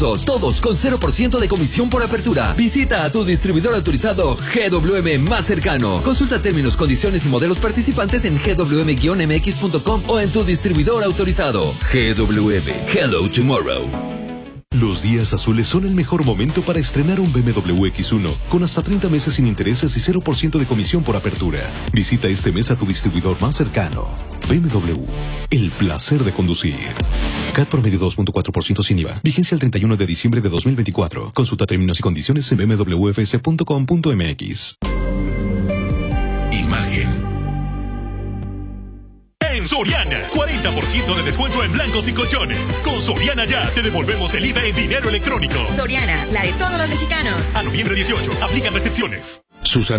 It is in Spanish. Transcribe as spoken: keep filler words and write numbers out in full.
Todos con cero por ciento de comisión por apertura. Visita a tu distribuidor autorizado G W M más cercano. Consulta términos, condiciones y modelos participantes en g w m guion m x punto com o en tu distribuidor autorizado. G W M. Hello Tomorrow. Los días azules son el mejor momento para estrenar un B M W equis uno con hasta treinta meses sin intereses y cero por ciento de comisión por apertura. Visita este mes a tu distribuidor más cercano. B M W, el placer de conducir. C A T promedio dos punto cuatro por ciento sin I V A. Vigencia el treinta y uno de diciembre de dos mil veinticuatro. Consulta términos y condiciones en b m w f s punto com punto m x. Imagen. En Soriana, cuarenta por ciento de descuento en blancos y colchones. Con Soriana Ya te devolvemos el I V A en dinero electrónico. Soriana, la de todos los mexicanos. A noviembre dieciocho, aplican restricciones. Susana